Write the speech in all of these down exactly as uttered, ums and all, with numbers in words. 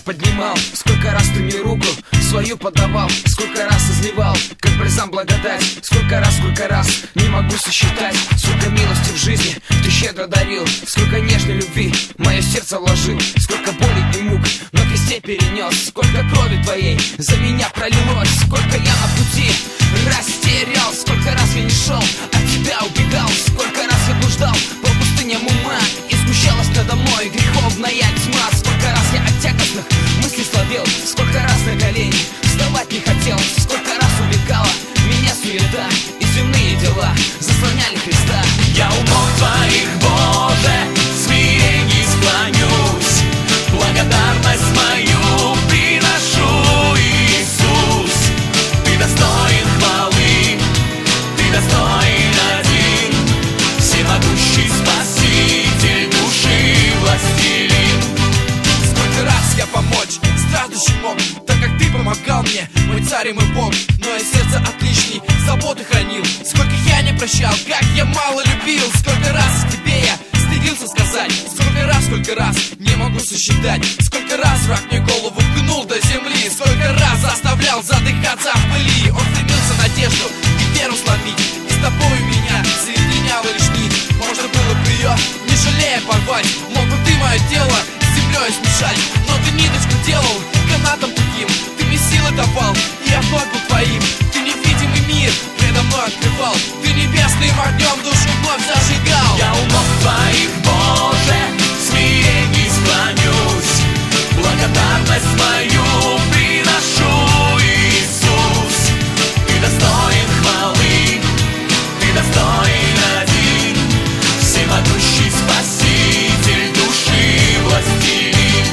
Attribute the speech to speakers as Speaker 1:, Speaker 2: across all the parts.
Speaker 1: поднимал, сколько раз ты мне руку свою подавал, сколько раз изливал, как бальзам благодать. Сколько раз, сколько раз, не могу сосчитать. Сколько милости в жизни ты щедро дарил, сколько нежной любви мое сердце вложил, сколько боли и мук на кресте перенес, сколько крови твоей за меня пролилось, сколько я на пути растерял, сколько раз я не шел, от тебя убегал, сколько раз я блуждал по пустыням ума, и сгущалась надо мной греховная тьма. Сколько раз я от тягостных мыслей слабел, сколько раз на колени вставать не хотел, сколько раз увлекала меня суета, и земные дела заслоняли Христа.
Speaker 2: Я у ног твоих, Боже, в смирении склонюсь, благодарность мою приношу, Иисус. Ты достоин хвалы, ты достоин один, всемогущий Спаситель души властелин.
Speaker 3: Сколько раз я помочь страждущим мог, так как ты помогал мне, мой царь и мой Бог. Но и сердце отличней заботы хранил. Сколько я не прощал, как я мало любил. Сколько раз тебе я стыдился сказать, сколько раз, сколько раз не могу сосчитать. Сколько раз враг мне голову гнул до земли, сколько раз заставлял задыхаться в пыли. Он стремился надежду и веру сломить, и с тобой меня соединял лишь нить. Можно было бы ее, не жалея, порвать. Мог бы ты мое тело с землей смешать, но ты ниточку делал канатом таким. Ты мне силы давал, и я вновь был твоим. Ты невидимый мир предо мной открывал, ты небесным огнем душу вновь зажигал.
Speaker 2: Я у ног твоих, Боже, в смирении склонюсь, благодарность мою приношу, Иисус. Ты достоин хвалы, ты достоин один, всемогущий Спаситель души властелин.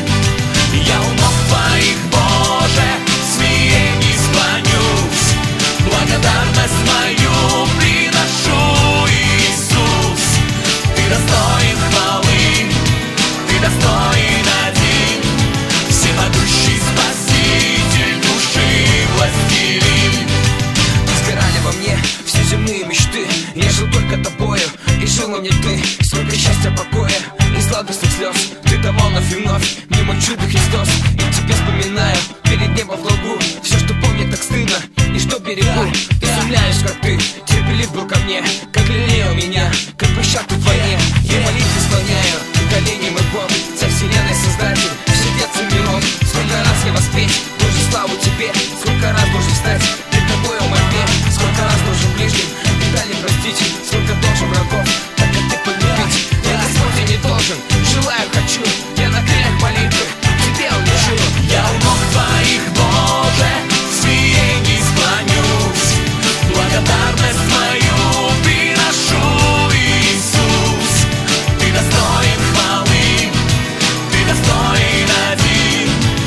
Speaker 2: Я у ног твоих, Боже, в смирении склонюсь, благодарность мою приношу, Иисус. Ты достоин хвалы, ты достоин один, всемогущий Спаситель души властелин.
Speaker 1: Сгорали во мне все земные мечты, я жил только тобою, и жил во мне ты. Сколько счастья, покоя и сладостных слез ты давал вновь и вновь, мне мой чудо Христос. И тебе вспоминаю перед небом в долгу все, что помню, так стыдно и что берегу. Изумляюсь, как ты терпелив был ко мне, как лелеял меня, как пощад в войне. Я молитвы склоняю, колени мой Бог, царь вселенной создатель, вседец и миров. Сколько раз я воспеть, Боже, славу тебе, сколько раз должен встать перед тобой в мольбе, сколько раз должен ближним беда простить, сколько должен врагов, так как ты полюбить. Я, Господь, я не должен, желаю, хочу, я на крыльях молитвы тебе улечу.
Speaker 2: Я у ног твоих, Боже, в смирении склонюсь, благодарность мою приношу, Иисус. Ты достоин хвалы, ты достоин один,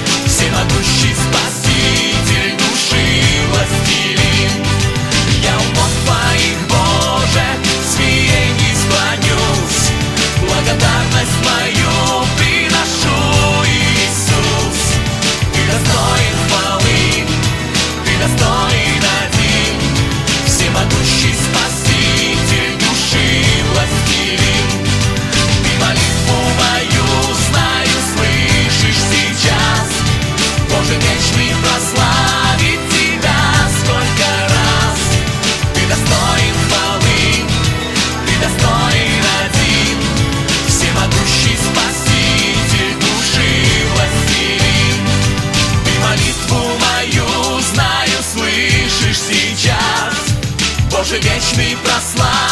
Speaker 2: всемогущий Спаситель души властелин. Я у ног твоих, Боже, в смирении склонюсь, благодарность мою приношу, Иисус. Ты достоин хвалы, ты достоин один, всемогущий Спаситель души властелин. Ты молитву мою знаю, слышишь сейчас, Боже вечный, прославить тебя сколько раз. Ты достоин хвалы, ты достоин один, всемогущий Спаситель души властелин. Ты молитву мою знаю, слышишь сейчас, Боже вечный, прославить